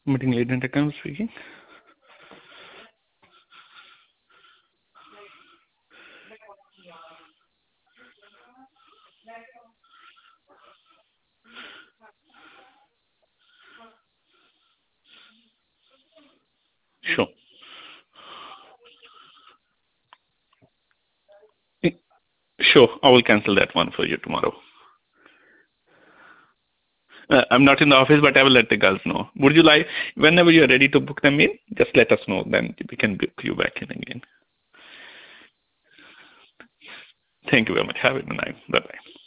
Meeting lead and account speaking. Sure. Sure. I will cancel that one for you tomorrow. I'm not in the office, but I will let the girls know. Would you like, whenever you're ready to book them in, just let us know. Then we can book you back in again. Thank you very much. Have a good night. Bye-bye.